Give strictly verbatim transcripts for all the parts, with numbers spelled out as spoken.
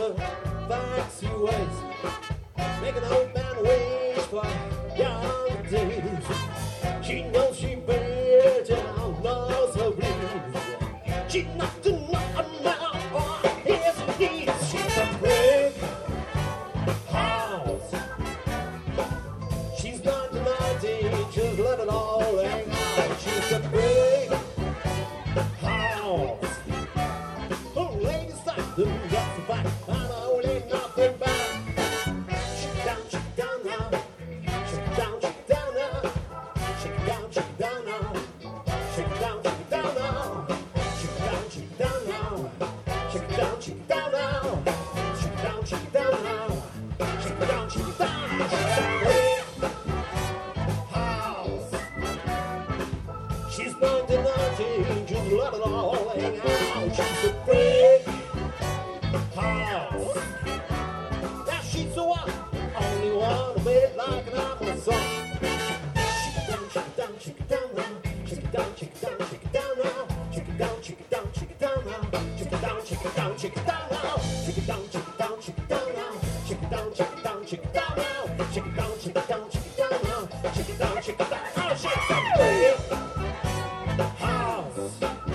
her fancy ways, making old man wish for young days. She knows she bears down, loves her blues. She knocked another out on his knees. She's a brick house. She's not denying, just let it all hang out. She's a brick house. Oh, ladies like them, that's the fact. I know it ain't nothing bad. Shake down, shake down now. Shake down, shake down now. Shake down, shake down now. Shake down, shake down now. Shake down, shake down now. Shake down, shake down now. Shake down, shake down now. Shake down, shake down. House. She's not denying, just let it all hang out. She's a brick house. Now she's the one, only one who made like an opera song. Shake it down, shake it down, shake it down now. Shake it down, shake it down, shake it down now. Shake it down, shake it down, shake it down now. Shake it down, shake it down, shake it down now. Shake it down, shake it down, shake it down now. Shake it down, shake it down, shake it down now. Shake it down, shake it down, shake it down now. Shake it down, shake it down, oh, shake it down. House.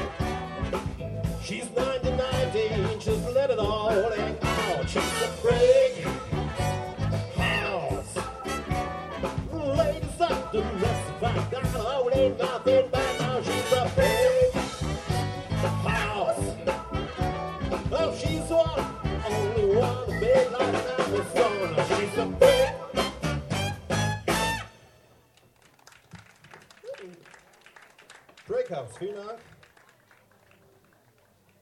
She's ninety-nine, just let it all hang out. She's a brick house. Ladies up the rest of I got her, ain't nothing bad now. She's a brick house. Oh, she's the one, only one who made like an apple song. She's a brick. Brick house, who knows?